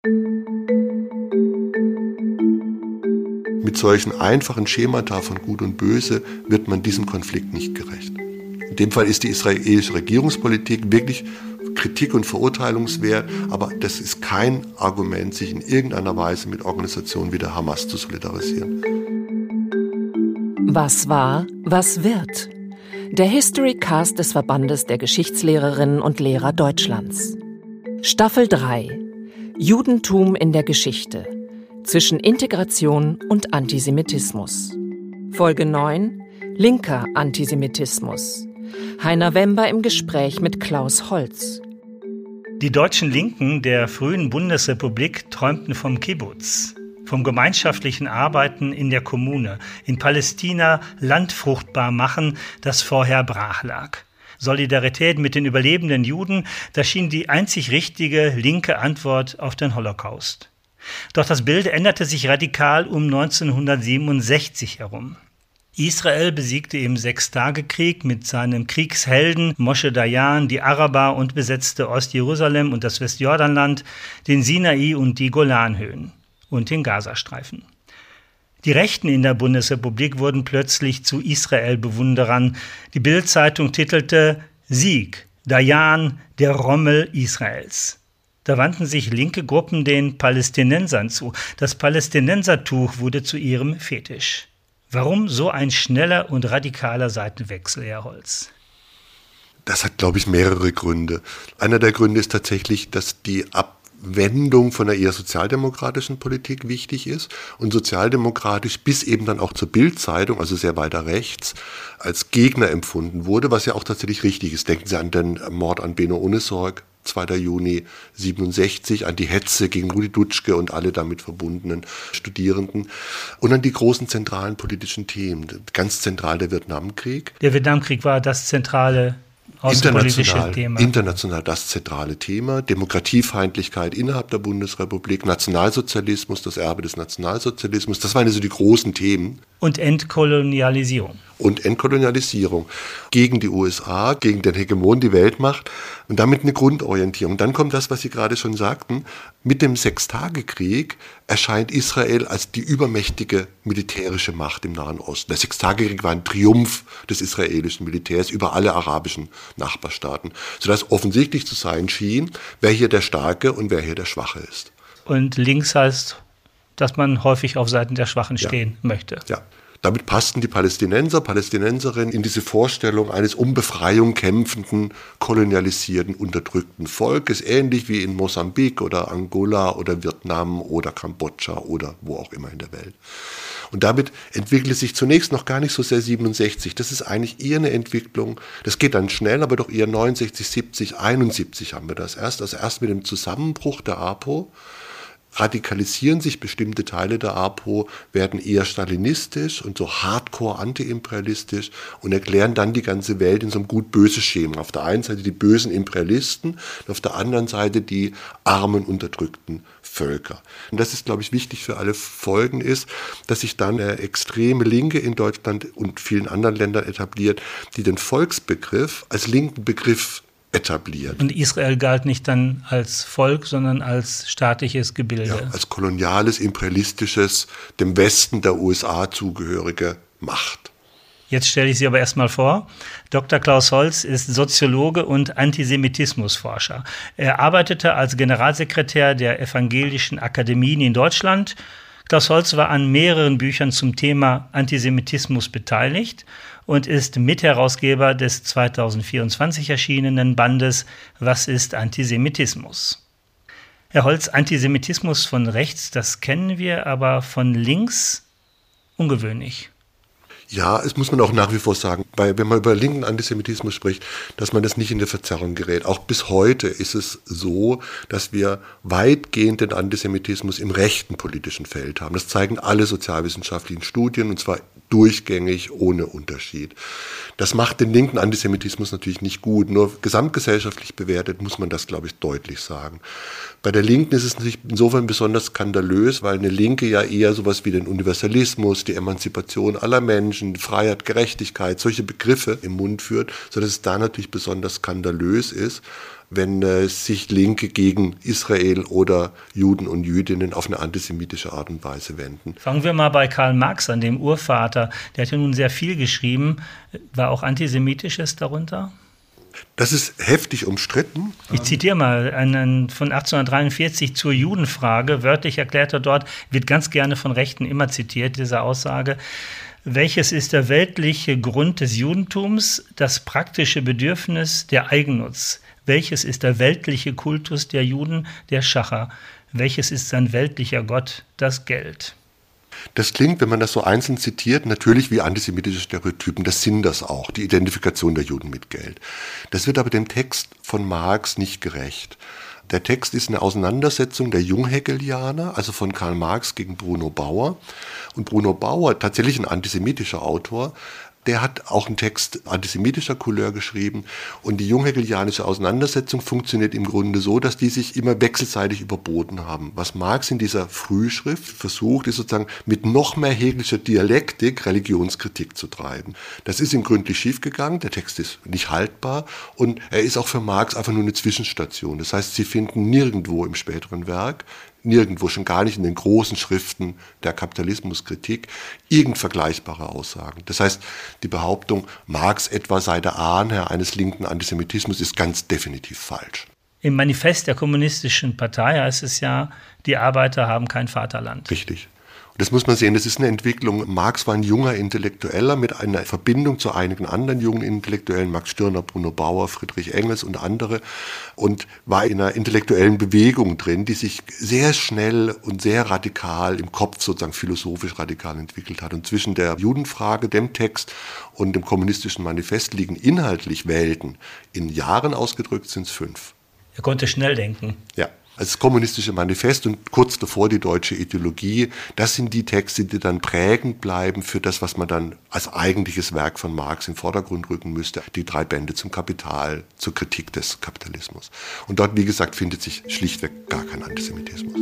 Mit solchen einfachen Schemata von Gut und Böse wird man diesem Konflikt nicht gerecht. In dem Fall ist die israelische Regierungspolitik wirklich kritik- und verurteilungswert, aber das ist kein Argument, sich in irgendeiner Weise mit Organisationen wie der Hamas zu solidarisieren. Was war, was wird? Der Historycast des Verbandes der Geschichtslehrerinnen und Lehrer Deutschlands. Staffel 3. Judentum in der Geschichte. Zwischen Integration und Antisemitismus. Folge 9. Linker Antisemitismus. Heiner Wember im Gespräch mit Klaus Holz. Die deutschen Linken der frühen Bundesrepublik träumten vom Kibbutz, vom gemeinschaftlichen Arbeiten in der Kommune, in Palästina Land fruchtbar machen, das vorher brach lag. Solidarität mit den überlebenden Juden, das schien die einzig richtige linke Antwort auf den Holocaust. Doch das Bild änderte sich radikal um 1967 herum. Israel besiegte im Sechstagekrieg mit seinen Kriegshelden Moshe Dayan die Araber und besetzte Ostjerusalem und das Westjordanland, den Sinai und die Golanhöhen und den Gazastreifen. Die Rechten in der Bundesrepublik wurden plötzlich zu Israel-Bewunderern. Die Bild-Zeitung titelte »Sieg, Dayan, der Rommel Israels«. Da wandten sich linke Gruppen den Palästinensern zu. Das Palästinensertuch wurde zu ihrem Fetisch. Warum so ein schneller und radikaler Seitenwechsel, Herr Holz? Das hat, glaube ich, mehrere Gründe. Einer der Gründe ist tatsächlich, dass die Abwendung von einer eher sozialdemokratischen Politik wichtig ist und sozialdemokratisch bis eben dann auch zur Bild-Zeitung, also sehr weiter rechts, als Gegner empfunden wurde, was ja auch tatsächlich richtig ist. Denken Sie an den Mord an Benno Ohnesorg, 2. Juni 67, an die Hetze gegen Rudi Dutschke und alle damit verbundenen Studierenden und an die großen zentralen politischen Themen. Ganz zentral der Vietnamkrieg. Der Vietnamkrieg war das zentrale außenpolitische Thema. International das zentrale Thema. Demokratiefeindlichkeit innerhalb der Bundesrepublik, Nationalsozialismus, das Erbe des Nationalsozialismus, das waren also die großen Themen. Und Entkolonialisierung. Und Entkolonialisierung gegen die USA, gegen den Hegemon, die Weltmacht und damit eine Grundorientierung. Dann kommt das, was Sie gerade schon sagten, mit dem Sechstagekrieg erscheint Israel als die übermächtige militärische Macht im Nahen Osten. Der Sechstagekrieg war ein Triumph des israelischen Militärs über alle arabischen Nachbarstaaten, sodass offensichtlich zu sein schien, wer hier der Starke und wer hier der Schwache ist. Und links heißt, dass man häufig auf Seiten der Schwachen stehen möchte. Ja. Damit passten die Palästinenser, Palästinenserinnen in diese Vorstellung eines um Befreiung kämpfenden, kolonialisierten, unterdrückten Volkes, ähnlich wie in Mosambik oder Angola oder Vietnam oder Kambodscha oder wo auch immer in der Welt. Und damit entwickelt sich zunächst noch gar nicht so sehr 67. Das ist eigentlich eher eine Entwicklung, das geht dann schnell, aber doch eher 69, 70, 71 haben wir das erst. Also erst mit dem Zusammenbruch der APO radikalisieren sich bestimmte Teile der APO, werden eher stalinistisch und so hardcore antiimperialistisch und erklären dann die ganze Welt in so einem Gut-Böse-Schema. Auf der einen Seite die bösen Imperialisten und auf der anderen Seite die armen, unterdrückten Völker. Und das ist, glaube ich, wichtig für alle Folgen ist, dass sich dann eine extreme Linke in Deutschland und vielen anderen Ländern etabliert, die den Volksbegriff als linken Begriff etabliert. Und Israel galt nicht dann als Volk, sondern als staatliches Gebilde. Ja, als koloniales, imperialistisches, dem Westen der USA zugehörige Macht. Jetzt stelle ich Sie aber erstmal vor. Dr. Klaus Holz ist Soziologe und Antisemitismusforscher. Er arbeitete als Generalsekretär der Evangelischen Akademien in Deutschland. Klaus Holz war an mehreren Büchern zum Thema Antisemitismus beteiligt und ist Mitherausgeber des 2024 erschienenen Bandes »Was ist Antisemitismus?«. Herr Holz, Antisemitismus von rechts, das kennen wir, aber von links ungewöhnlich. Ja, es muss man auch nach wie vor sagen, weil wenn man über linken Antisemitismus spricht, dass man das nicht in der Verzerrung gerät. Auch bis heute ist es so, dass wir weitgehend den Antisemitismus im rechten politischen Feld haben. Das zeigen alle sozialwissenschaftlichen Studien und zwar durchgängig, ohne Unterschied. Das macht den linken Antisemitismus natürlich nicht gut, nur gesamtgesellschaftlich bewertet muss man das, glaube ich, deutlich sagen. Bei der Linken ist es natürlich insofern besonders skandalös, weil eine Linke ja eher sowas wie den Universalismus, die Emanzipation aller Menschen, Freiheit, Gerechtigkeit, solche Begriffe im Mund führt, sodass es da natürlich besonders skandalös ist, wenn sich Linke gegen Israel oder Juden und Jüdinnen auf eine antisemitische Art und Weise wenden. Fangen wir mal bei Karl Marx an, dem Urvater. Der hat ja nun sehr viel geschrieben. War auch Antisemitisches darunter? Das ist heftig umstritten. Ich zitiere mal einen von 1843 zur Judenfrage. Wörtlich erklärt er dort, wird ganz gerne von Rechten immer zitiert, diese Aussage. Welches ist der weltliche Grund des Judentums? Das praktische Bedürfnis, der Eigennutz. Welches ist der weltliche Kultus der Juden? Der Schacher. Welches ist sein weltlicher Gott? Das Geld. Das klingt, wenn man das so einzeln zitiert, natürlich wie antisemitische Stereotypen. Das sind das auch, die Identifikation der Juden mit Geld. Das wird aber dem Text von Marx nicht gerecht. Der Text ist eine Auseinandersetzung der Junghegelianer, also von Karl Marx gegen Bruno Bauer. Und Bruno Bauer, tatsächlich ein antisemitischer Autor, der hat auch einen Text antisemitischer Couleur geschrieben. Und die junghegelianische Auseinandersetzung funktioniert im Grunde so, dass die sich immer wechselseitig überboten haben. Was Marx in dieser Frühschrift versucht, ist sozusagen mit noch mehr hegelischer Dialektik Religionskritik zu treiben. Das ist ihm gründlich schiefgegangen, der Text ist nicht haltbar und er ist auch für Marx einfach nur eine Zwischenstation. Das heißt, Sie finden nirgendwo im späteren Werk, nirgendwo, schon gar nicht in den großen Schriften der Kapitalismuskritik, irgend vergleichbare Aussagen. Das heißt, die Behauptung, Marx etwa sei der Ahnherr eines linken Antisemitismus, ist ganz definitiv falsch. Im Manifest der Kommunistischen Partei heißt es ja, die Arbeiter haben kein Vaterland. Richtig. Und das muss man sehen, das ist eine Entwicklung. Marx war ein junger Intellektueller mit einer Verbindung zu einigen anderen jungen Intellektuellen, Max Stirner, Bruno Bauer, Friedrich Engels und andere, und war in einer intellektuellen Bewegung drin, die sich sehr schnell und sehr radikal im Kopf, sozusagen philosophisch radikal entwickelt hat. Und zwischen der Judenfrage, dem Text und dem kommunistischen Manifest liegen inhaltlich Welten. In Jahren ausgedrückt sind es 5. Er konnte schnell denken. Ja. Das kommunistische Manifest und kurz davor die deutsche Ideologie, das sind die Texte, die dann prägend bleiben für das, was man dann als eigentliches Werk von Marx in den Vordergrund rücken müsste, die 3 Bände zum Kapital, zur Kritik des Kapitalismus. Und dort, wie gesagt, findet sich schlichtweg gar kein Antisemitismus.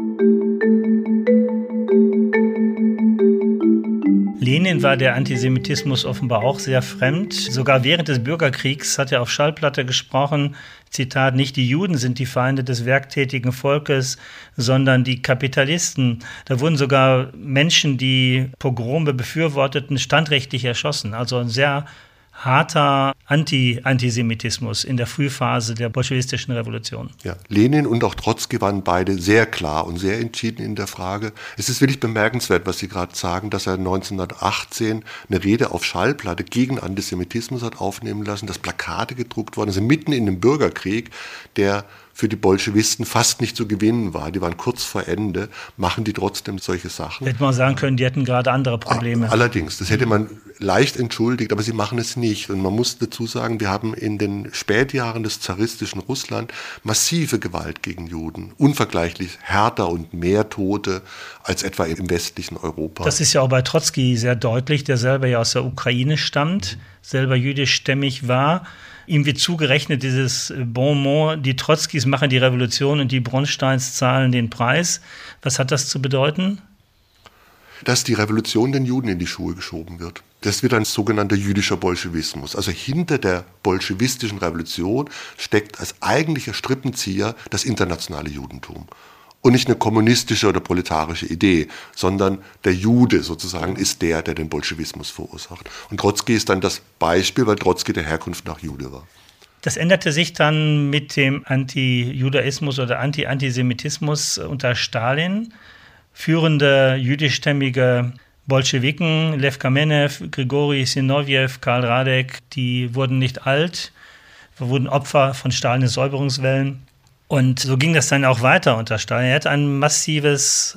Lenin war der Antisemitismus offenbar auch sehr fremd. Sogar während des Bürgerkriegs hat er auf Schallplatte gesprochen, Zitat, nicht die Juden sind die Feinde des werktätigen Volkes, sondern die Kapitalisten. Da wurden sogar Menschen, die Pogrome befürworteten, standrechtlich erschossen. Also ein sehr harter Antisemitismus in der Frühphase der bolschewistischen Revolution. Ja, Lenin und auch Trotzki waren beide sehr klar und sehr entschieden in der Frage. Es ist wirklich bemerkenswert, was Sie gerade sagen, dass er 1918 eine Rede auf Schallplatte gegen Antisemitismus hat aufnehmen lassen, dass Plakate gedruckt worden sind, mitten in dem Bürgerkrieg, der für die Bolschewisten fast nicht zu gewinnen war. Die waren kurz vor Ende, machen die trotzdem solche Sachen. Hätte man sagen können, die hätten gerade andere Probleme. Allerdings, das hätte man leicht entschuldigt, aber sie machen es nicht. Und man muss dazu sagen, wir haben in den Spätjahren des zaristischen Russland massive Gewalt gegen Juden, unvergleichlich härter und mehr Tote als etwa im westlichen Europa. Das ist ja auch bei Trotzki sehr deutlich, der selber ja aus der Ukraine stammt, selber jüdischstämmig war. Ihm wird zugerechnet dieses Bonmot, die Trotzkis machen die Revolution und die Bronsteins zahlen den Preis. Was hat das zu bedeuten? Dass die Revolution den Juden in die Schuhe geschoben wird. Das wird ein sogenannter jüdischer Bolschewismus. Also hinter der bolschewistischen Revolution steckt als eigentlicher Strippenzieher das internationale Judentum. Und nicht eine kommunistische oder proletarische Idee, sondern der Jude sozusagen ist der den Bolschewismus verursacht. Und Trotzki ist dann das Beispiel, weil Trotzki der Herkunft nach Jude war. Das änderte sich dann mit dem Anti-Judaismus oder Antisemitismus unter Stalin. Führende jüdischstämmige Bolschewiken, Lew Kamenew, Grigori Sinowjew, Karl Radek, die wurden nicht alt, wurden Opfer von Stalins Säuberungswellen. Und so ging das dann auch weiter unter Stalin. Er hatte ein massives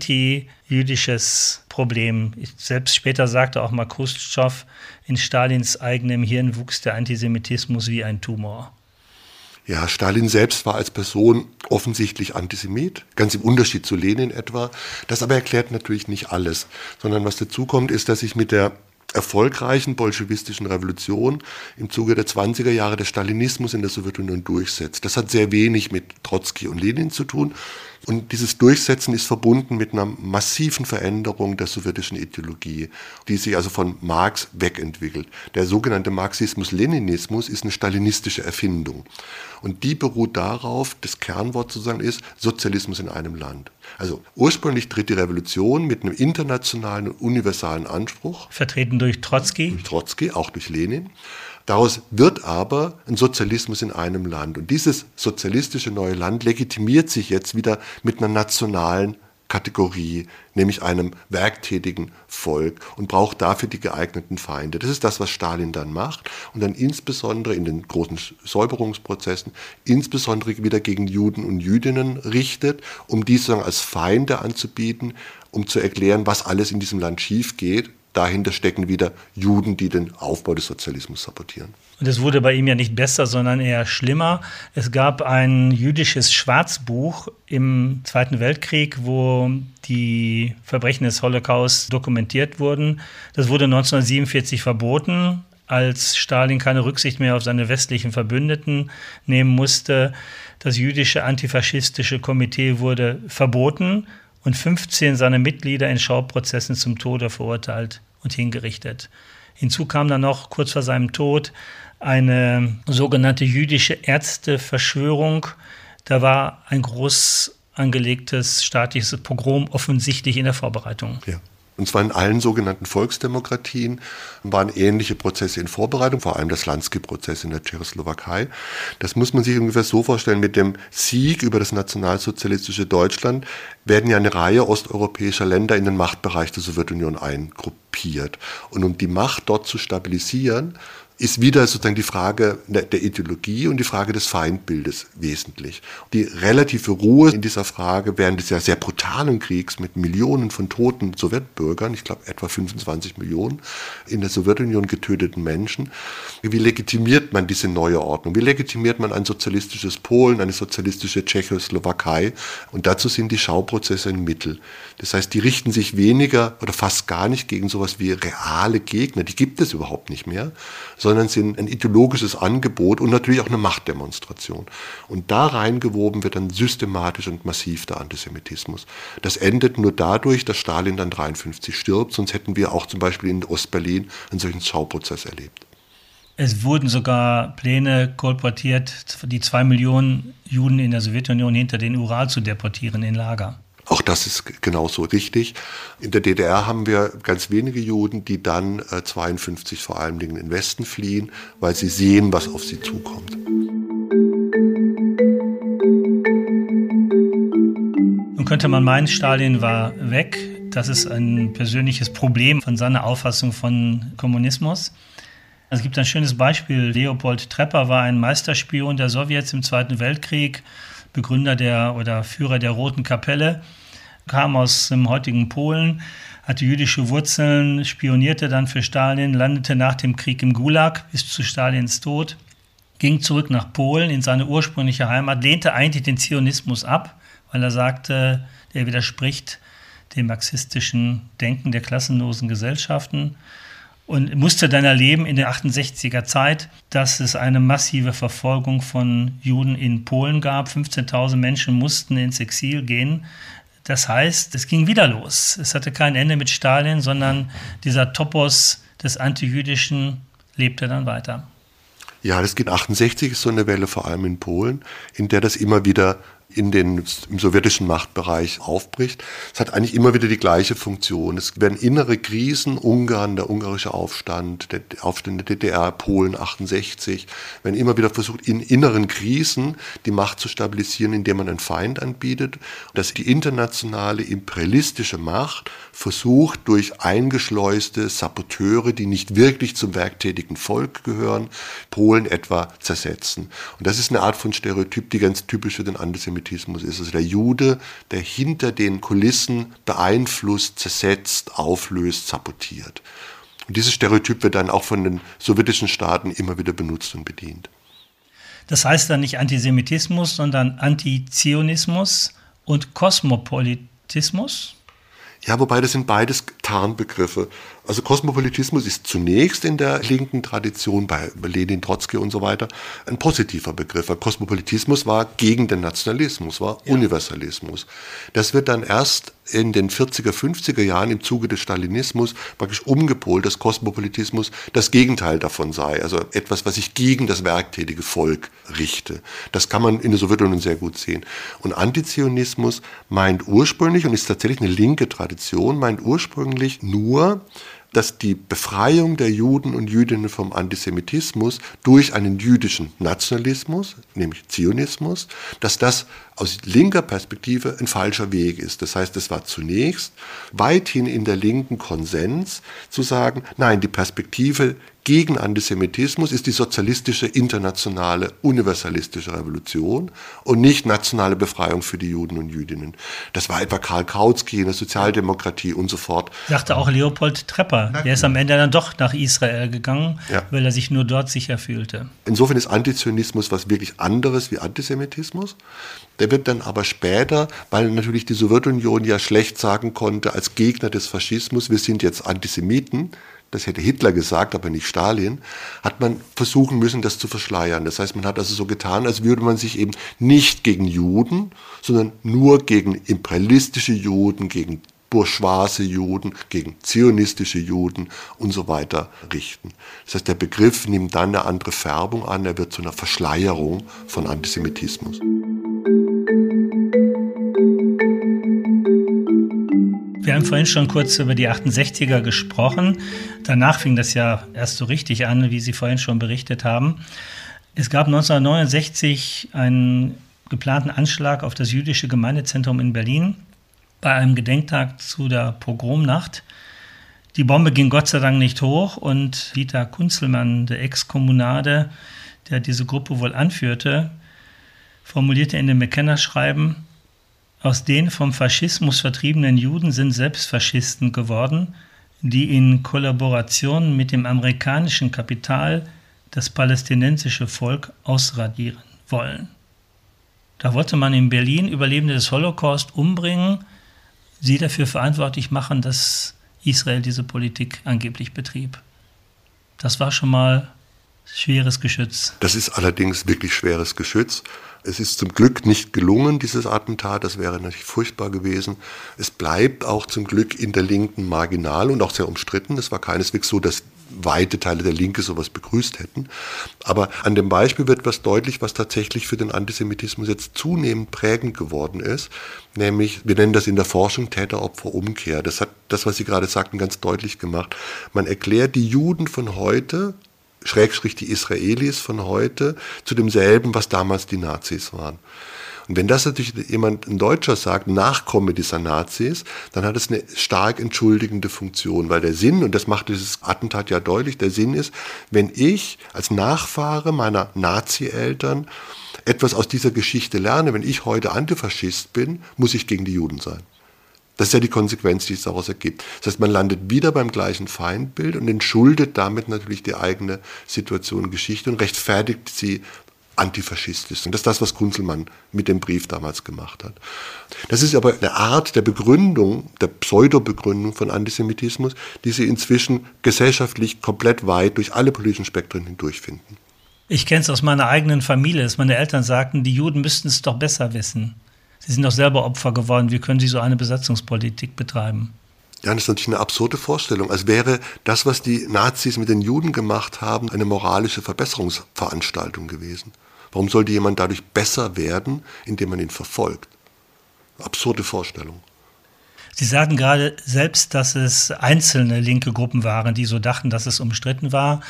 anti-jüdisches Problem. Selbst später sagte auch mal Chruschtschov, in Stalins eigenem Hirn wuchs der Antisemitismus wie ein Tumor. Ja, Stalin selbst war als Person offensichtlich Antisemit, ganz im Unterschied zu Lenin etwa. Das aber erklärt natürlich nicht alles, sondern was dazu kommt, ist, dass sich mit der erfolgreichen bolschewistischen Revolution im Zuge der 20er Jahre der Stalinismus in der Sowjetunion durchsetzt. Das hat sehr wenig mit Trotzki und Lenin zu tun, Und dieses Durchsetzen ist verbunden mit einer massiven Veränderung der sowjetischen Ideologie, die sich also von Marx wegentwickelt. Der sogenannte Marxismus-Leninismus ist eine stalinistische Erfindung. Und die beruht darauf, das Kernwort sozusagen ist Sozialismus in einem Land. Also ursprünglich tritt die Revolution mit einem internationalen und universalen Anspruch. Vertreten durch Trotzki. Durch Trotzki, auch durch Lenin. Daraus wird aber ein Sozialismus in einem Land. Und dieses sozialistische neue Land legitimiert sich jetzt wieder mit einer nationalen Kategorie, nämlich einem werktätigen Volk, und braucht dafür die geeigneten Feinde. Das ist das, was Stalin dann macht und dann insbesondere in den großen Säuberungsprozessen insbesondere wieder gegen Juden und Jüdinnen richtet, um die sozusagen als Feinde anzubieten, um zu erklären, was alles in diesem Land schief geht. Dahinter stecken wieder Juden, die den Aufbau des Sozialismus sabotieren. Und es wurde bei ihm ja nicht besser, sondern eher schlimmer. Es gab ein jüdisches Schwarzbuch im Zweiten Weltkrieg, wo die Verbrechen des Holocaust dokumentiert wurden. Das wurde 1947 verboten, als Stalin keine Rücksicht mehr auf seine westlichen Verbündeten nehmen musste. Das jüdische antifaschistische Komitee wurde verboten und 15 seiner Mitglieder in Schauprozessen zum Tode verurteilt und hingerichtet. Hinzu kam dann noch kurz vor seinem Tod eine sogenannte jüdische Ärzteverschwörung. Da war ein groß angelegtes staatliches Pogrom offensichtlich in der Vorbereitung. Ja. Und zwar in allen sogenannten Volksdemokratien waren ähnliche Prozesse in Vorbereitung, vor allem der Slansky-Prozess in der Tschechoslowakei. Das muss man sich ungefähr so vorstellen, mit dem Sieg über das nationalsozialistische Deutschland werden ja eine Reihe osteuropäischer Länder in den Machtbereich der Sowjetunion eingruppiert. Und um die Macht dort zu stabilisieren, ist wieder sozusagen die Frage der Ideologie und die Frage des Feindbildes wesentlich. Die relative Ruhe in dieser Frage während des ja sehr brutalen Kriegs mit Millionen von toten Sowjetbürgern, ich glaube etwa 25 Millionen in der Sowjetunion getöteten Menschen, wie legitimiert man diese neue Ordnung? Wie legitimiert man ein sozialistisches Polen, eine sozialistische Tschechoslowakei? Und dazu sind die Schauprozesse ein Mittel. Das heißt, die richten sich weniger oder fast gar nicht gegen sowas wie reale Gegner, die gibt es überhaupt nicht mehr, sondern sind ein ideologisches Angebot und natürlich auch eine Machtdemonstration. Und da reingewoben wird dann systematisch und massiv der Antisemitismus. Das endet nur dadurch, dass Stalin dann 1953 stirbt, sonst hätten wir auch zum Beispiel in Ostberlin einen solchen Schauprozess erlebt. Es wurden sogar Pläne kolportiert, die 2 Millionen Juden in der Sowjetunion hinter den Ural zu deportieren in Lager. Auch das ist genauso richtig. In der DDR haben wir ganz wenige Juden, die dann 1952 vor allem in den Westen fliehen, weil sie sehen, was auf sie zukommt. Nun könnte man meinen, Stalin war weg. Das ist ein persönliches Problem von seiner Auffassung von Kommunismus. Es gibt ein schönes Beispiel. Leopold Trepper war ein Meisterspion der Sowjets im Zweiten Weltkrieg, Begründer oder Führer der Roten Kapelle, kam aus dem heutigen Polen, hatte jüdische Wurzeln, spionierte dann für Stalin, landete nach dem Krieg im Gulag bis zu Stalins Tod, ging zurück nach Polen in seine ursprüngliche Heimat, lehnte eigentlich den Zionismus ab, weil er sagte, der widerspricht dem marxistischen Denken der klassenlosen Gesellschaften, und musste dann erleben in der 68er Zeit, dass es eine massive Verfolgung von Juden in Polen gab. 15.000 Menschen mussten ins Exil gehen. Das heißt, es ging wieder los. Es hatte kein Ende mit Stalin, sondern dieser Topos des Antijüdischen lebte dann weiter. Ja, das geht 68, ist so eine Welle, vor allem in Polen, in der das immer wieder im sowjetischen Machtbereich aufbricht. Es hat eigentlich immer wieder die gleiche Funktion. Es werden innere Krisen, Ungarn, der ungarische Aufstand, der Aufstand der DDR, Polen 68, werden immer wieder versucht, in inneren Krisen die Macht zu stabilisieren, indem man einen Feind anbietet. Dass die internationale imperialistische Macht versucht, durch eingeschleuste Saboteure, die nicht wirklich zum werktätigen Volk gehören, Polen etwa zersetzen. Und das ist eine Art von Stereotyp, die ganz typisch für den Antisemitismus ist. Also der Jude, der hinter den Kulissen beeinflusst, zersetzt, auflöst, sabotiert. Und dieses Stereotyp wird dann auch von den sowjetischen Staaten immer wieder benutzt und bedient. Das heißt dann nicht Antisemitismus, sondern Antizionismus und Kosmopolitismus? Ja, wobei das sind beides Tarnbegriffe. Also Kosmopolitismus ist zunächst in der linken Tradition, bei Lenin, Trotzki und so weiter, ein positiver Begriff. Weil Kosmopolitismus war gegen den Nationalismus, war Universalismus. Das wird dann erst in den 40er, 50er Jahren im Zuge des Stalinismus praktisch umgepolt, dass Kosmopolitismus das Gegenteil davon sei. Also etwas, was sich gegen das werktätige Volk richte. Das kann man in der Sowjetunion sehr gut sehen. Und Antizionismus meint ursprünglich, und ist tatsächlich eine linke Tradition, meint ursprünglich nur, dass die Befreiung der Juden und Jüdinnen vom Antisemitismus durch einen jüdischen Nationalismus, nämlich Zionismus, dass das aus linker Perspektive ein falscher Weg ist. Das heißt, es war zunächst weithin in der linken Konsens zu sagen, nein, die Perspektive gegen Antisemitismus ist die sozialistische, internationale, universalistische Revolution und nicht nationale Befreiung für die Juden und Jüdinnen. Das war etwa Karl Kautsky in der Sozialdemokratie und so fort. Sagte auch Leopold Trepper. Der ist am Ende dann doch nach Israel gegangen, weil er sich nur dort sicher fühlte. Insofern ist Antizionismus was wirklich anderes wie Antisemitismus. Der wird dann aber später, weil natürlich die Sowjetunion ja schlecht sagen konnte, als Gegner des Faschismus, wir sind jetzt Antisemiten, das hätte Hitler gesagt, aber nicht Stalin, hat man versuchen müssen, das zu verschleiern. Das heißt, man hat also so getan, als würde man sich eben nicht gegen Juden, sondern nur gegen imperialistische Juden, gegen bourgeoise Juden, gegen zionistische Juden und so weiter richten. Das heißt, der Begriff nimmt dann eine andere Färbung an, er wird zu einer Verschleierung von Antisemitismus. Wir haben vorhin schon kurz über die 68er gesprochen. Danach fing das ja erst so richtig an, wie Sie vorhin schon berichtet haben. Es gab 1969 einen geplanten Anschlag auf das jüdische Gemeindezentrum in Berlin bei einem Gedenktag zu der Pogromnacht. Die Bombe ging Gott sei Dank nicht hoch und Dieter Kunzelmann, der Ex-Kommunade, der diese Gruppe wohl anführte, formulierte in dem Bekennerschreiben: Aus den vom Faschismus vertriebenen Juden sind selbst Faschisten geworden, die in Kollaboration mit dem amerikanischen Kapital das palästinensische Volk ausradieren wollen. Da wollte man in Berlin Überlebende des Holocaust umbringen, sie dafür verantwortlich machen, dass Israel diese Politik angeblich betrieb. Das war schon mal schweres Geschütz. Das ist allerdings wirklich schweres Geschütz. Es ist zum Glück nicht gelungen, dieses Attentat, das wäre natürlich furchtbar gewesen. Es bleibt auch zum Glück in der Linken marginal und auch sehr umstritten. Es war keineswegs so, dass weite Teile der Linke sowas begrüßt hätten. Aber an dem Beispiel wird was deutlich, was tatsächlich für den Antisemitismus jetzt zunehmend prägend geworden ist. Nämlich, wir nennen das in der Forschung Täter-Opfer-Umkehr. Das hat das, was Sie gerade sagten, ganz deutlich gemacht. Man erklärt die Juden von heute, Schrägstrich die Israelis von heute, zu demselben, was damals die Nazis waren. Und wenn das natürlich jemand, ein Deutscher sagt, Nachkomme dieser Nazis, dann hat es eine stark entschuldigende Funktion, weil der Sinn, und das macht dieses Attentat ja deutlich, der Sinn ist, wenn ich als Nachfahre meiner Nazi-Eltern etwas aus dieser Geschichte lerne, wenn ich heute Antifaschist bin, muss ich gegen die Juden sein. Das ist ja die Konsequenz, die es daraus ergibt. Das heißt, man landet wieder beim gleichen Feindbild und entschuldet damit natürlich die eigene Situation und Geschichte und rechtfertigt sie antifaschistisch. Und das ist das, was Kunzelmann mit dem Brief damals gemacht hat. Das ist aber eine Art der Begründung, der Pseudo-Begründung von Antisemitismus, die Sie inzwischen gesellschaftlich komplett weit durch alle politischen Spektren hindurch finden. Ich kenne es aus meiner eigenen Familie, dass meine Eltern sagten, die Juden müssten es doch besser wissen. Sie sind doch selber Opfer geworden. Wie können Sie so eine Besatzungspolitik betreiben? Ja, das ist natürlich eine absurde Vorstellung. Als wäre das, was die Nazis mit den Juden gemacht haben, eine moralische Verbesserungsveranstaltung gewesen. Warum sollte jemand dadurch besser werden, indem man ihn verfolgt? Absurde Vorstellung. Sie sagten gerade selbst, dass es einzelne linke Gruppen waren, die so dachten, dass es umstritten war.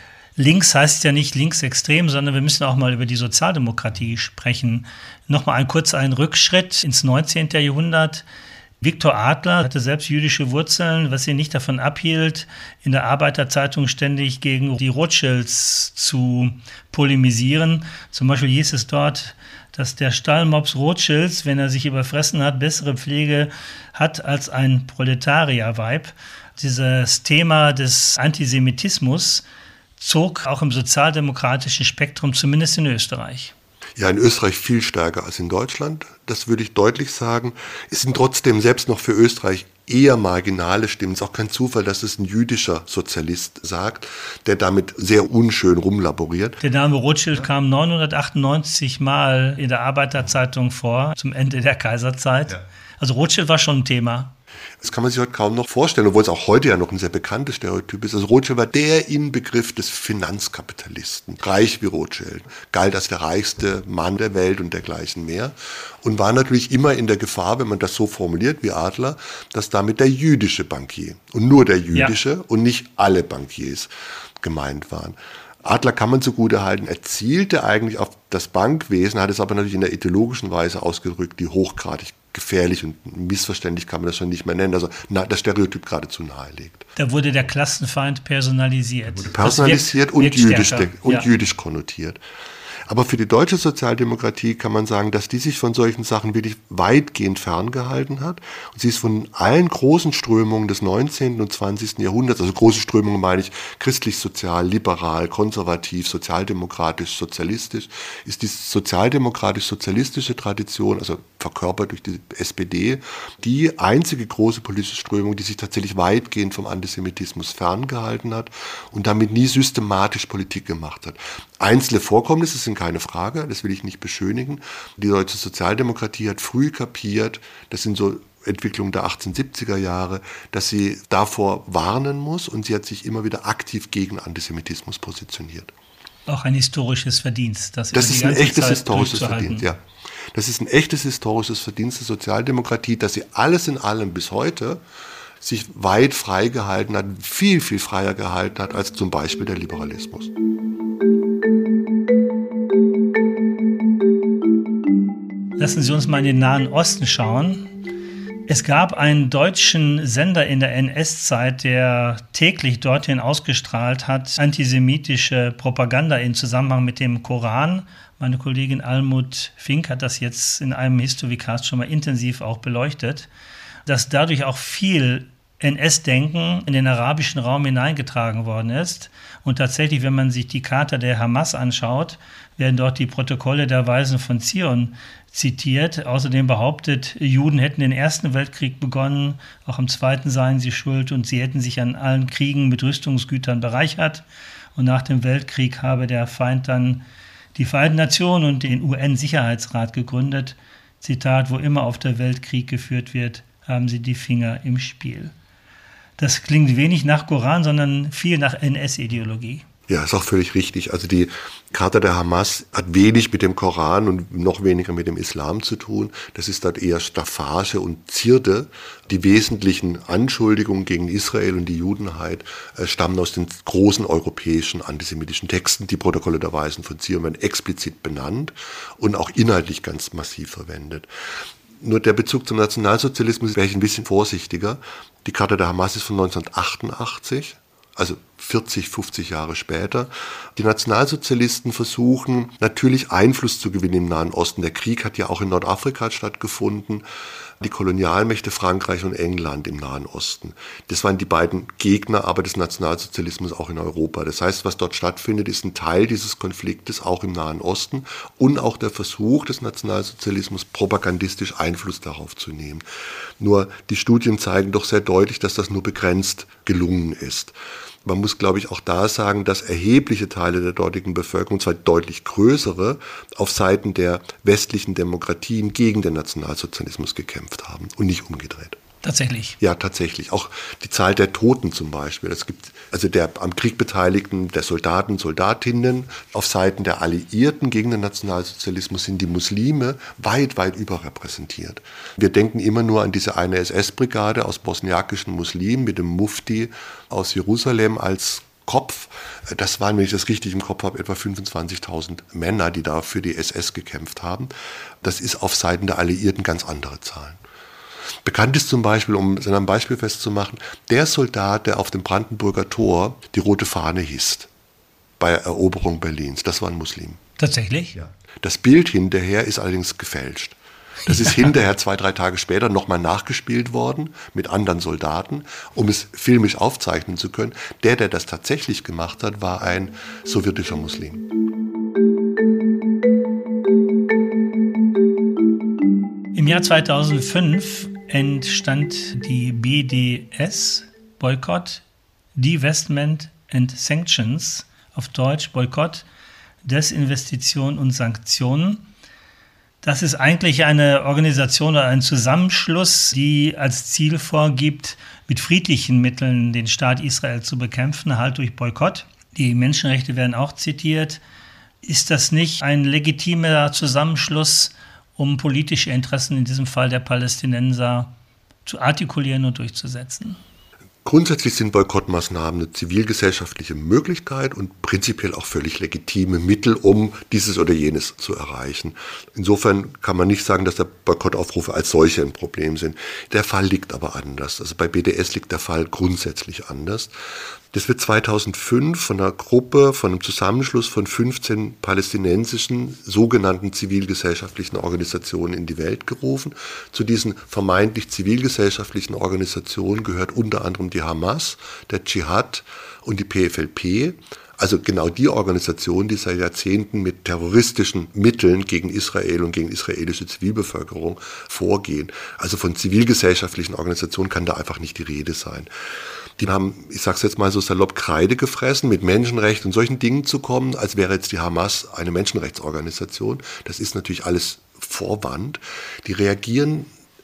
Links heißt ja nicht linksextrem, sondern wir müssen auch mal über die Sozialdemokratie sprechen. Nochmal ein Rückschritt ins 19. Jahrhundert. Viktor Adler hatte selbst jüdische Wurzeln, was ihn nicht davon abhielt, in der Arbeiterzeitung ständig gegen die Rothschilds zu polemisieren. Zum Beispiel hieß es dort, dass der Stallmops Rothschilds, wenn er sich überfressen hat, bessere Pflege hat als ein Proletarierweib. Dieses Thema des Antisemitismus zog auch im sozialdemokratischen Spektrum, zumindest in Österreich. Ja, in Österreich viel stärker als in Deutschland, das würde ich deutlich sagen. Es sind trotzdem selbst noch für Österreich eher marginale Stimmen. Es ist auch kein Zufall, dass es ein jüdischer Sozialist sagt, der damit sehr unschön rumlaboriert. Der Name Rothschild kam 998 Mal in der Arbeiterzeitung vor, zum Ende der Kaiserzeit. Ja. Also Rothschild war schon ein Thema. Das kann man sich heute kaum noch vorstellen, obwohl es auch heute ja noch ein sehr bekanntes Stereotyp ist. Also Rothschild war der Inbegriff des Finanzkapitalisten. Reich wie Rothschild, galt als der reichste Mann der Welt und dergleichen mehr. Und war natürlich immer in der Gefahr, wenn man das so formuliert wie Adler, dass damit der jüdische Bankier und nur der jüdische und nicht alle Bankiers gemeint waren. Adler kann man zugutehalten, er zielte eigentlich auf das Bankwesen, hat es aber natürlich in der ideologischen Weise ausgedrückt, die hochgradig gefährlich und missverständlich kann man das schon nicht mehr nennen, also das Stereotyp geradezu nahelegt. Da wurde der Klassenfeind personalisiert. Und jüdisch konnotiert. Aber für die deutsche Sozialdemokratie kann man sagen, dass die sich von solchen Sachen wirklich weitgehend ferngehalten hat. Und sie ist von allen großen Strömungen des 19. und 20. Jahrhunderts, also große Strömungen meine ich christlich-sozial, liberal, konservativ, sozialdemokratisch, sozialistisch, ist die sozialdemokratisch-sozialistische Tradition, also verkörpert durch die SPD, die einzige große politische Strömung, die sich tatsächlich weitgehend vom Antisemitismus ferngehalten hat und damit nie systematisch Politik gemacht hat. Einzelne Vorkommnisse sind keine Frage, das will ich nicht beschönigen. Die deutsche Sozialdemokratie hat früh kapiert, das sind so Entwicklungen der 1870er Jahre, dass sie davor warnen muss und sie hat sich immer wieder aktiv gegen Antisemitismus positioniert. Auch ein historisches Verdienst. Das ist ein echtes historisches Verdienst, ja. Das ist ein echtes historisches Verdienst der Sozialdemokratie, dass sie alles in allem bis heute sich weit frei gehalten hat, viel, viel freier gehalten hat als zum Beispiel der Liberalismus. Lassen Sie uns mal in den Nahen Osten schauen. Es gab einen deutschen Sender in der NS-Zeit, der täglich dorthin ausgestrahlt hat, antisemitische Propaganda im Zusammenhang mit dem Koran. Meine Kollegin Almut Fink hat das jetzt in einem Historicast schon mal intensiv auch beleuchtet, dass dadurch auch viel NS-Denken in den arabischen Raum hineingetragen worden ist. Und tatsächlich, wenn man sich die Charta der Hamas anschaut, werden dort die Protokolle der Weisen von Zion zitiert. Außerdem behauptet, Juden hätten den Ersten Weltkrieg begonnen, auch im Zweiten seien sie schuld und sie hätten sich an allen Kriegen mit Rüstungsgütern bereichert. Und nach dem Weltkrieg habe der Feind dann die Vereinten Nationen und den UN-Sicherheitsrat gegründet. Zitat, wo immer auf der Welt Krieg geführt wird, haben sie die Finger im Spiel. Das klingt wenig nach Koran, sondern viel nach NS-Ideologie. Ja, ist auch völlig richtig. Also die Charta der Hamas hat wenig mit dem Koran und noch weniger mit dem Islam zu tun. Das ist dort eher Staffage und Zierde. Die wesentlichen Anschuldigungen gegen Israel und die Judenheit stammen aus den großen europäischen antisemitischen Texten. Die Protokolle der Weisen von Zion werden explizit benannt und auch inhaltlich ganz massiv verwendet. Nur der Bezug zum Nationalsozialismus wäre ich ein bisschen vorsichtiger. Die Charta der Hamas ist von 1988. Also 40, 50 Jahre später. Die Nationalsozialisten versuchen natürlich Einfluss zu gewinnen im Nahen Osten. Der Krieg hat ja auch in Nordafrika stattgefunden. Die Kolonialmächte Frankreich und England im Nahen Osten. Das waren die beiden Gegner aber des Nationalsozialismus auch in Europa. Das heißt, was dort stattfindet, ist ein Teil dieses Konfliktes auch im Nahen Osten und auch der Versuch des Nationalsozialismus, propagandistisch Einfluss darauf zu nehmen. Nur die Studien zeigen doch sehr deutlich, dass das nur begrenzt gelungen ist. Man muss, glaube ich, auch da sagen, dass erhebliche Teile der dortigen Bevölkerung, zwar deutlich größere, auf Seiten der westlichen Demokratien gegen den Nationalsozialismus gekämpft haben und nicht umgedreht. Tatsächlich? Ja, tatsächlich. Auch die Zahl der Toten zum Beispiel. Es gibt also der am Krieg Beteiligten, der Soldaten, Soldatinnen auf Seiten der Alliierten gegen den Nationalsozialismus sind die Muslime weit, weit überrepräsentiert. Wir denken immer nur an diese eine SS-Brigade aus bosniakischen Muslimen mit dem Mufti aus Jerusalem als Kopf. Das waren, wenn ich das richtig im Kopf habe, etwa 25.000 Männer, die da für die SS gekämpft haben. Das ist auf Seiten der Alliierten ganz andere Zahlen. Bekannt ist zum Beispiel, um es an einem Beispiel festzumachen, der Soldat, der auf dem Brandenburger Tor die rote Fahne hisst bei Eroberung Berlins. Das war ein Muslim. Tatsächlich? Ja. Das Bild hinterher ist allerdings gefälscht. Das ist hinterher 2-3 Tage später nochmal nachgespielt worden mit anderen Soldaten, um es filmisch aufzeichnen zu können. Der das tatsächlich gemacht hat, war ein sowjetischer Muslim. Jahr 2005 entstand die BDS, Boycott, Divestment and Sanctions, auf Deutsch Boykott, Desinvestition und Sanktionen. Das ist eigentlich eine Organisation oder ein Zusammenschluss, die als Ziel vorgibt, mit friedlichen Mitteln den Staat Israel zu bekämpfen, halt durch Boykott. Die Menschenrechte werden auch zitiert. Ist das nicht ein legitimer Zusammenschluss, um politische Interessen, in diesem Fall der Palästinenser, zu artikulieren und durchzusetzen? Grundsätzlich sind Boykottmaßnahmen eine zivilgesellschaftliche Möglichkeit und prinzipiell auch völlig legitime Mittel, um dieses oder jenes zu erreichen. Insofern kann man nicht sagen, dass der Boykottaufrufe als solche ein Problem sind. Der Fall liegt aber anders. Also bei BDS liegt der Fall grundsätzlich anders. Das wird 2005 von einer Gruppe, von einem Zusammenschluss von 15 palästinensischen sogenannten zivilgesellschaftlichen Organisationen in die Welt gerufen. Zu diesen vermeintlich zivilgesellschaftlichen Organisationen gehört unter anderem die Hamas, der Dschihad und die PFLP. Also genau die Organisationen, die seit Jahrzehnten mit terroristischen Mitteln gegen Israel und gegen israelische Zivilbevölkerung vorgehen. Also von zivilgesellschaftlichen Organisationen kann da einfach nicht die Rede sein. Die haben, ich sag's jetzt mal so salopp, Kreide gefressen, mit Menschenrechten und solchen Dingen zu kommen, als wäre jetzt die Hamas eine Menschenrechtsorganisation. Das ist natürlich alles Vorwand. Die reagieren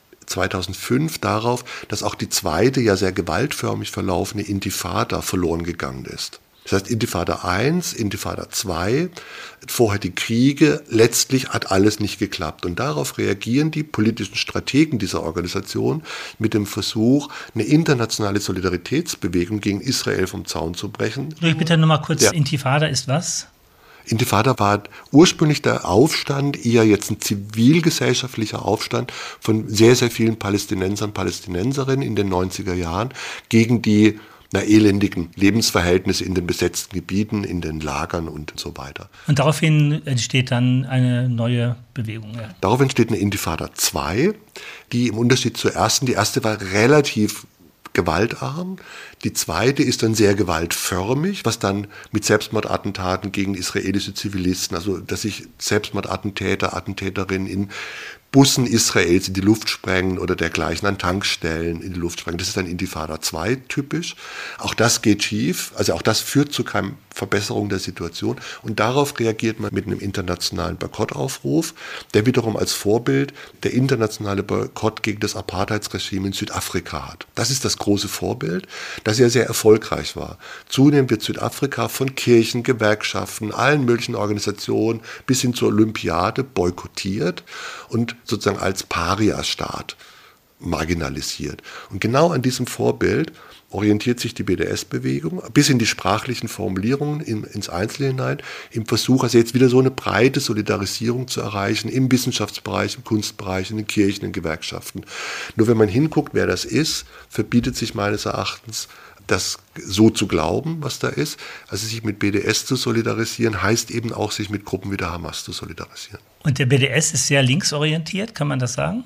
2005 darauf, dass auch die zweite, ja sehr gewaltförmig verlaufene Intifada verloren gegangen ist. Das heißt, Intifada 1, Intifada 2, vorher die Kriege, letztlich hat alles nicht geklappt. Und darauf reagieren die politischen Strategen dieser Organisation mit dem Versuch, eine internationale Solidaritätsbewegung gegen Israel vom Zaun zu brechen. Ich bitte nochmal kurz, Intifada ist was? Intifada war ursprünglich der Aufstand, eher jetzt ein zivilgesellschaftlicher Aufstand von sehr, sehr vielen Palästinensern, Palästinenserinnen in den 90er Jahren gegen die elendigen Lebensverhältnisse in den besetzten Gebieten, in den Lagern und so weiter. Und daraufhin entsteht dann eine neue Bewegung. Ja. Darauf entsteht eine Intifada 2, die im Unterschied zur ersten, die erste war relativ gewaltarm, die zweite ist dann sehr gewaltförmig, was dann mit Selbstmordattentaten gegen israelische Zivilisten, also dass sich Selbstmordattentäter, Attentäterinnen in Bussen Israels in die Luft sprengen oder dergleichen, an Tankstellen in die Luft sprengen. Das ist dann Intifada 2 typisch. Auch das geht schief, also auch das führt zu keiner Verbesserung der Situation. Und darauf reagiert man mit einem internationalen Boykottaufruf, der wiederum als Vorbild der internationale Boykott gegen das Apartheidsregime in Südafrika hat. Das ist das große Vorbild, das ja sehr erfolgreich war. Zunehmend wird Südafrika von Kirchen, Gewerkschaften, allen möglichen Organisationen bis hin zur Olympiade boykottiert und sozusagen als Paria-Staat marginalisiert. Und genau an diesem Vorbild orientiert sich die BDS-Bewegung bis in die sprachlichen Formulierungen ins Einzelne hinein, im Versuch, also jetzt wieder so eine breite Solidarisierung zu erreichen im Wissenschaftsbereich, im Kunstbereich, in den Kirchen, in Gewerkschaften. Nur wenn man hinguckt, wer das ist, verbietet sich meines Erachtens, das so zu glauben, was da ist. Also sich mit BDS zu solidarisieren, heißt eben auch, sich mit Gruppen wie der Hamas zu solidarisieren. Und der BDS ist sehr linksorientiert, kann man das sagen?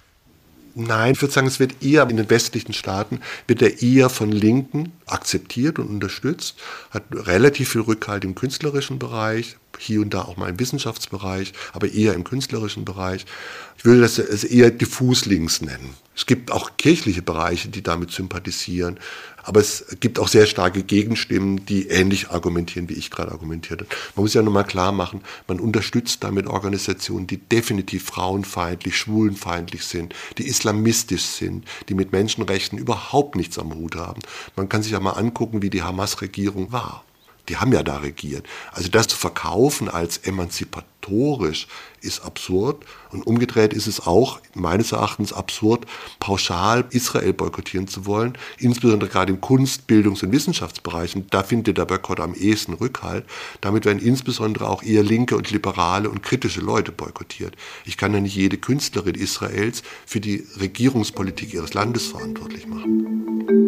Nein, ich würde sagen, es wird eher in den westlichen Staaten, wird er eher von Linken akzeptiert und unterstützt, hat relativ viel Rückhalt im künstlerischen Bereich, hier und da auch mal im Wissenschaftsbereich, aber eher im künstlerischen Bereich. Ich würde das eher diffus links nennen. Es gibt auch kirchliche Bereiche, die damit sympathisieren, aber es gibt auch sehr starke Gegenstimmen, die ähnlich argumentieren, wie ich gerade argumentiert habe. Man muss ja nochmal klar machen, man unterstützt damit Organisationen, die definitiv frauenfeindlich, schwulenfeindlich sind, die islamistisch sind, die mit Menschenrechten überhaupt nichts am Hut haben. Man kann sich ja mal angucken, wie die Hamas-Regierung war. Die haben ja da regiert. Also das zu verkaufen als emanzipatorisch ist absurd. Und umgedreht ist es auch meines Erachtens absurd, pauschal Israel boykottieren zu wollen, insbesondere gerade im Kunst-, Bildungs- und Wissenschaftsbereich. Und da findet der Boykott am ehesten Rückhalt. Damit werden insbesondere auch eher linke und liberale und kritische Leute boykottiert. Ich kann ja nicht jede Künstlerin Israels für die Regierungspolitik ihres Landes verantwortlich machen.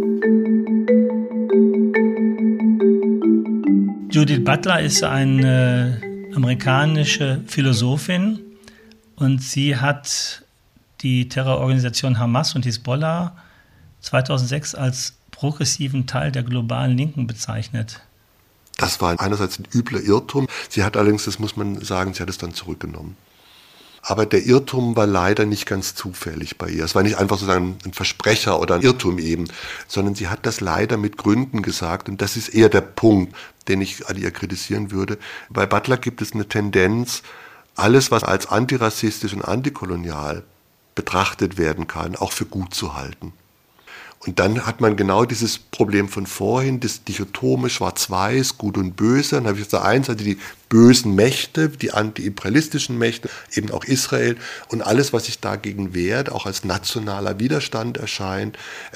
Judith Butler ist eine amerikanische Philosophin und sie hat die Terrororganisation Hamas und Hisbollah 2006 als progressiven Teil der globalen Linken bezeichnet. Das war einerseits ein übler Irrtum. Sie hat allerdings, das muss man sagen, sie hat es dann zurückgenommen. Aber der Irrtum war leider nicht ganz zufällig bei ihr. Es war nicht einfach sozusagen ein Versprecher oder ein Irrtum eben, sondern sie hat das leider mit Gründen gesagt. Und das ist eher der Punkt, den ich an ihr kritisieren würde. Bei Butler gibt es eine Tendenz, alles, was als antirassistisch und antikolonial betrachtet werden kann, auch für gut zu halten. Und dann hat man genau dieses Problem von vorhin, das Dichotome Schwarz-Weiß, Gut und Böse. Dann habe ich auf der einen Seite die bösen Mächte, die anti-imperialistischen Mächte, eben auch Israel. Und alles, was sich dagegen wehrt, auch als nationaler Widerstand erscheint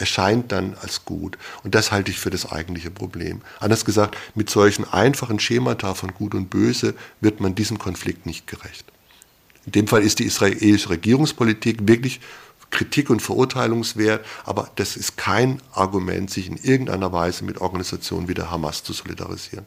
dann als gut. Und das halte ich für das eigentliche Problem. Anders gesagt, mit solchen einfachen Schemata von Gut und Böse wird man diesem Konflikt nicht gerecht. In dem Fall ist die israelische Regierungspolitik wirklich Kritik und verurteilungswert, aber das ist kein Argument, sich in irgendeiner Weise mit Organisationen wie der Hamas zu solidarisieren.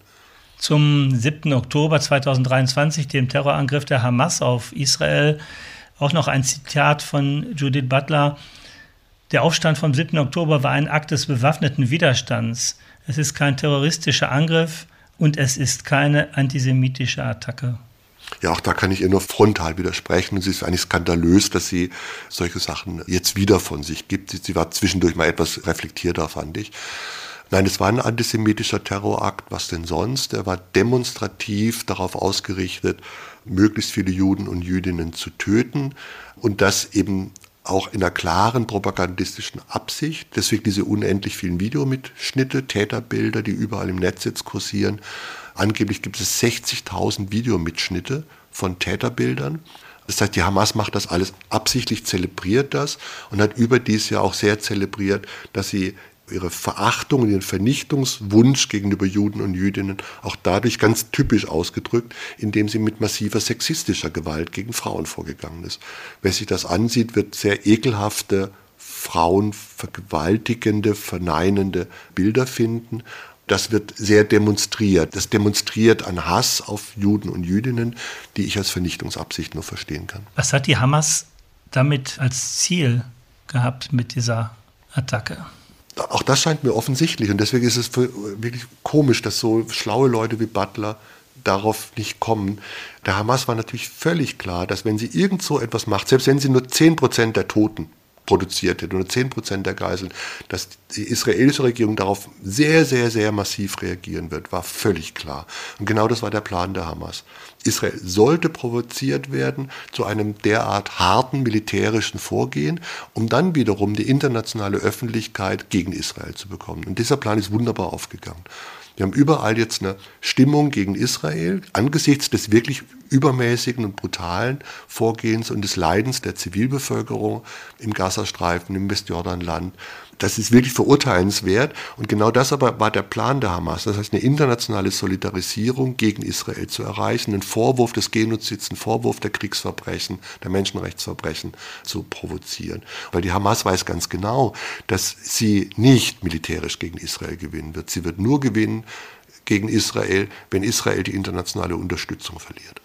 Zum 7. Oktober 2023, dem Terrorangriff der Hamas auf Israel, auch noch ein Zitat von Judith Butler. Der Aufstand vom 7. Oktober war ein Akt des bewaffneten Widerstands. Es ist kein terroristischer Angriff und es ist keine antisemitische Attacke. Ja, auch da kann ich ihr nur frontal widersprechen. Es ist eigentlich skandalös, dass sie solche Sachen jetzt wieder von sich gibt. Sie war zwischendurch mal etwas reflektierter, fand ich. Nein, es war ein antisemitischer Terrorakt, was denn sonst? Er war demonstrativ darauf ausgerichtet, möglichst viele Juden und Jüdinnen zu töten und das eben auch in einer klaren propagandistischen Absicht. Deswegen diese unendlich vielen Videomitschnitte, Täterbilder, die überall im Netz jetzt kursieren. Angeblich gibt es 60.000 Videomitschnitte von Täterbildern. Das heißt, die Hamas macht das alles absichtlich, zelebriert das und hat überdies ja auch sehr zelebriert, dass sie ihre Verachtung und ihren Vernichtungswunsch gegenüber Juden und Jüdinnen auch dadurch ganz typisch ausgedrückt, indem sie mit massiver sexistischer Gewalt gegen Frauen vorgegangen ist. Wer sich das ansieht, wird sehr ekelhafte, Frauen vergewaltigende, verneinende Bilder finden. Das wird sehr demonstriert. Das demonstriert an Hass auf Juden und Jüdinnen, die ich als Vernichtungsabsicht nur verstehen kann. Was hat die Hamas damit als Ziel gehabt mit dieser Attacke? Auch das scheint mir offensichtlich. Und deswegen ist es wirklich komisch, dass so schlaue Leute wie Butler darauf nicht kommen. Der Hamas war natürlich völlig klar, dass wenn sie irgend so etwas macht, selbst wenn sie nur 10% der Toten produziert hätte, oder 10% der Geiseln, dass die israelische Regierung darauf sehr, sehr, sehr massiv reagieren wird, war völlig klar. Und genau das war der Plan der Hamas. Israel sollte provoziert werden zu einem derart harten militärischen Vorgehen, um dann wiederum die internationale Öffentlichkeit gegen Israel zu bekommen. Und dieser Plan ist wunderbar aufgegangen. Wir haben überall jetzt eine Stimmung gegen Israel angesichts des wirklich übermäßigen und brutalen Vorgehens und des Leidens der Zivilbevölkerung im Gazastreifen, im Westjordanland. Das ist wirklich verurteilenswert und genau das aber war der Plan der Hamas. Das heißt, eine internationale Solidarisierung gegen Israel zu erreichen, einen Vorwurf des Genozids, einen Vorwurf der Kriegsverbrechen, der Menschenrechtsverbrechen zu provozieren. Weil die Hamas weiß ganz genau, dass sie nicht militärisch gegen Israel gewinnen wird. Sie wird nur gewinnen gegen Israel, wenn Israel die internationale Unterstützung verliert.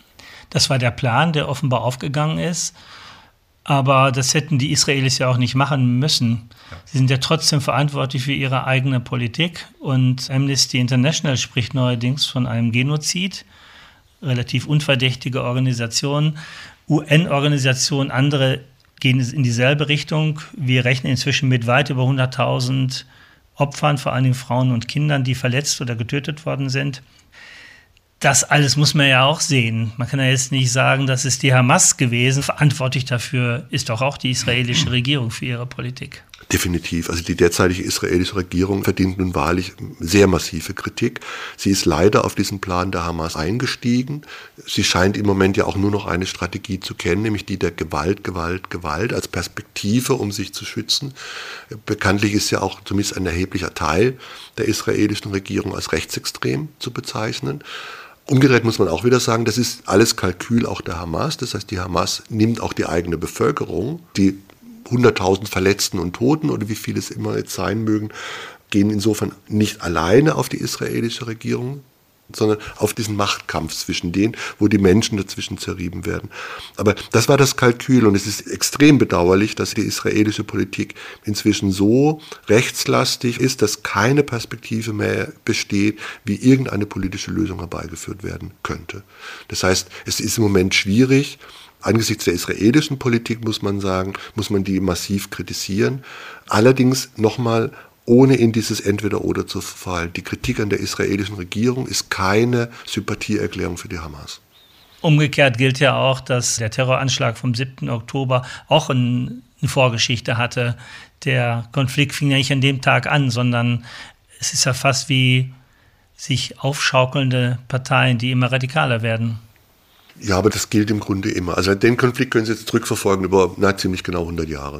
Das war der Plan, der offenbar aufgegangen ist. Aber das hätten die Israelis ja auch nicht machen müssen. Sie sind ja trotzdem verantwortlich für ihre eigene Politik. Und Amnesty International spricht neuerdings von einem Genozid. Relativ unverdächtige Organisationen, UN-Organisationen, andere gehen in dieselbe Richtung. Wir rechnen inzwischen mit weit über 100.000 Opfern, vor allem Frauen und Kindern, die verletzt oder getötet worden sind. Das alles muss man ja auch sehen. Man kann ja jetzt nicht sagen, das ist die Hamas gewesen. Verantwortlich dafür ist doch auch die israelische Regierung für ihre Politik. Definitiv. Also die derzeitige israelische Regierung verdient nun wahrlich sehr massive Kritik. Sie ist leider auf diesen Plan der Hamas eingestiegen. Sie scheint im Moment ja auch nur noch eine Strategie zu kennen, nämlich die der Gewalt, Gewalt, Gewalt als Perspektive, um sich zu schützen. Bekanntlich ist ja auch zumindest ein erheblicher Teil der israelischen Regierung als rechtsextrem zu bezeichnen. Umgedreht muss man auch wieder sagen, das ist alles Kalkül auch der Hamas. Das heißt, die Hamas nimmt auch die eigene Bevölkerung, die 100.000 Verletzten und Toten oder wie viele es immer jetzt sein mögen, gehen insofern nicht alleine auf die israelische Regierung, sondern auf diesen Machtkampf zwischen denen, wo die Menschen dazwischen zerrieben werden. Aber das war das Kalkül und es ist extrem bedauerlich, dass die israelische Politik inzwischen so rechtslastig ist, dass keine Perspektive mehr besteht, wie irgendeine politische Lösung herbeigeführt werden könnte. Das heißt, es ist im Moment schwierig, Angesichts der israelischen Politik muss man sagen, muss man die massiv kritisieren. Allerdings nochmal, ohne in dieses Entweder-Oder zu verfallen. Die Kritik an der israelischen Regierung ist keine Sympathieerklärung für die Hamas. Umgekehrt gilt ja auch, dass der Terroranschlag vom 7. Oktober auch eine Vorgeschichte hatte. Der Konflikt fing ja nicht an dem Tag an, sondern es ist ja fast wie sich aufschaukelnde Parteien, die immer radikaler werden. Ja, aber das gilt im Grunde immer. Also den Konflikt können Sie jetzt zurückverfolgen über ziemlich genau 100 Jahre.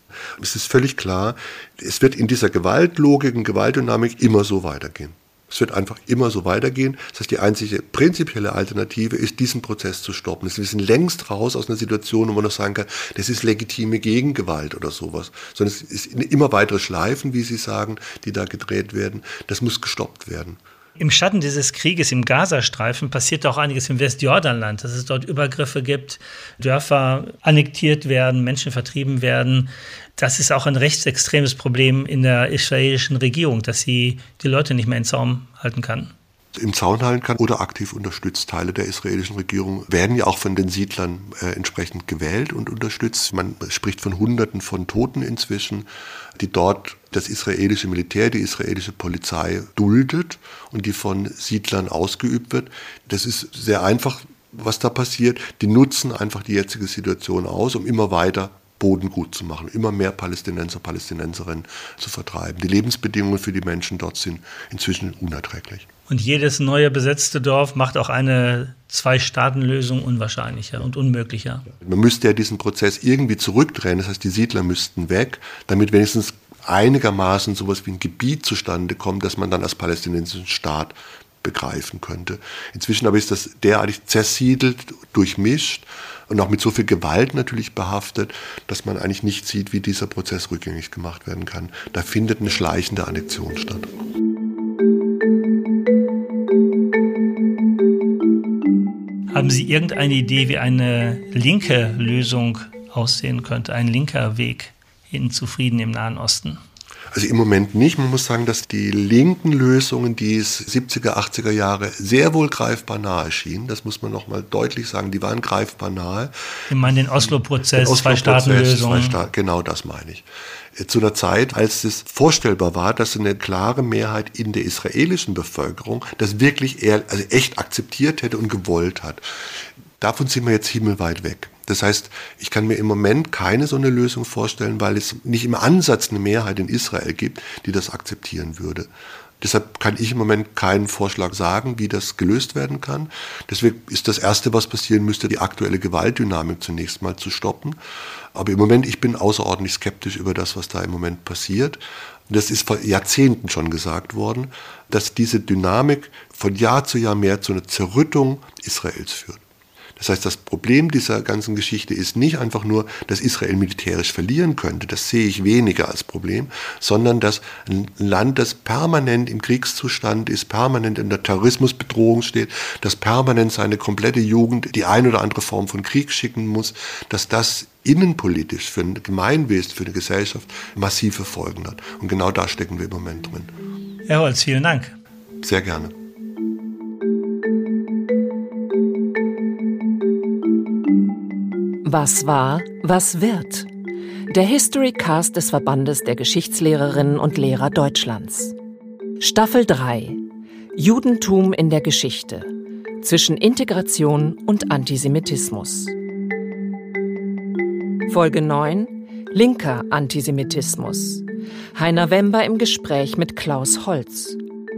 Es ist völlig klar, es wird in dieser Gewaltlogik und Gewaltdynamik immer so weitergehen. Es wird einfach immer so weitergehen. Das heißt, die einzige prinzipielle Alternative ist, diesen Prozess zu stoppen. Wir sind längst raus aus einer Situation, wo man noch sagen kann, das ist legitime Gegengewalt oder sowas. Sondern es ist immer weitere Schleifen, wie Sie sagen, die da gedreht werden. Das muss gestoppt werden. Im Schatten dieses Krieges im Gazastreifen passiert auch einiges im Westjordanland, dass es dort Übergriffe gibt, Dörfer annektiert werden, Menschen vertrieben werden. Das ist auch ein rechtsextremes Problem in der israelischen Regierung, dass sie die Leute nicht mehr in Zaum halten kann. Im Zaun halten kann oder aktiv unterstützt. Teile der israelischen Regierung werden ja auch von den Siedlern entsprechend gewählt und unterstützt. Man spricht von Hunderten von Toten inzwischen, die dort das israelische Militär, die israelische Polizei duldet und die von Siedlern ausgeübt wird. Das ist sehr einfach, was da passiert. Die nutzen einfach die jetzige Situation aus, um immer weiter Boden gut zu machen, immer mehr Palästinenser, Palästinenserinnen zu vertreiben. Die Lebensbedingungen für die Menschen dort sind inzwischen unerträglich. Und jedes neue besetzte Dorf macht auch eine Zwei-Staaten-Lösung unwahrscheinlicher und unmöglicher. Man müsste ja diesen Prozess irgendwie zurückdrehen, das heißt, die Siedler müssten weg, damit wenigstens einigermaßen sowas wie ein Gebiet zustande kommt, das man dann als palästinensischen Staat begreifen könnte. Inzwischen aber ist das derartig zersiedelt, durchmischt und auch mit so viel Gewalt natürlich behaftet, dass man eigentlich nicht sieht, wie dieser Prozess rückgängig gemacht werden kann. Da findet eine schleichende Annexion statt. Haben Sie irgendeine Idee, wie eine linke Lösung aussehen könnte, ein linker Weg hin zu Frieden im Nahen Osten? Also im Moment nicht. Man muss sagen, dass die linken Lösungen, die es 70er, 80er Jahre sehr wohl greifbar nahe schienen, das muss man nochmal deutlich sagen, die waren greifbar nahe. Ich meine den Oslo-Prozess, Zwei-Staaten-Lösung. Genau das meine ich. Zu einer Zeit, als es vorstellbar war, dass eine klare Mehrheit in der israelischen Bevölkerung das wirklich echt akzeptiert hätte und gewollt hat. Davon sind wir jetzt himmelweit weg. Das heißt, ich kann mir im Moment keine so eine Lösung vorstellen, weil es nicht im Ansatz eine Mehrheit in Israel gibt, die das akzeptieren würde. Deshalb kann ich im Moment keinen Vorschlag sagen, wie das gelöst werden kann. Deswegen ist das Erste, was passieren müsste, die aktuelle Gewaltdynamik zunächst mal zu stoppen. Aber im Moment, ich bin außerordentlich skeptisch über das, was da im Moment passiert. Das ist vor Jahrzehnten schon gesagt worden, dass diese Dynamik von Jahr zu Jahr mehr zu einer Zerrüttung Israels führt. Das heißt, das Problem dieser ganzen Geschichte ist nicht einfach nur, dass Israel militärisch verlieren könnte, das sehe ich weniger als Problem, sondern dass ein Land, das permanent im Kriegszustand ist, permanent in der Terrorismusbedrohung steht, das permanent seine komplette Jugend die eine oder andere Form von Krieg schicken muss, dass das innenpolitisch für ein Gemeinwesen, für eine Gesellschaft massive Folgen hat. Und genau da stecken wir im Moment drin. Herr Holz, vielen Dank. Sehr gerne. Was war, was wird? Der History Cast des Verbandes der Geschichtslehrerinnen und Lehrer Deutschlands. Staffel 3. Judentum in der Geschichte. Zwischen Integration und Antisemitismus. Folge 9. Linker Antisemitismus. Heiner Wember im Gespräch mit Klaus Holz.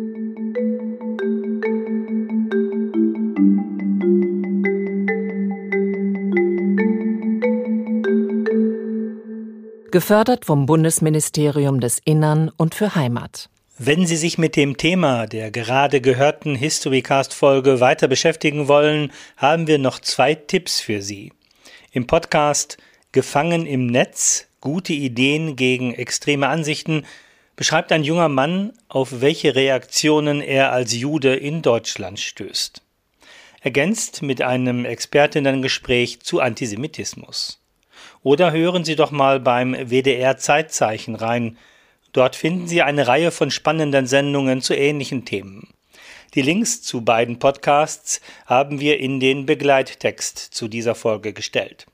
Gefördert vom Bundesministerium des Innern und für Heimat. Wenn Sie sich mit dem Thema der gerade gehörten Historycast-Folge weiter beschäftigen wollen, haben wir noch 2 Tipps für Sie. Im Podcast Gefangen im Netz – Gute Ideen gegen extreme Ansichten beschreibt ein junger Mann, auf welche Reaktionen er als Jude in Deutschland stößt. Ergänzt mit einem Expertinnengespräch zu Antisemitismus. Oder hören Sie doch mal beim WDR Zeitzeichen rein. Dort finden Sie eine Reihe von spannenden Sendungen zu ähnlichen Themen. Die Links zu beiden Podcasts haben wir in den Begleittext zu dieser Folge gestellt.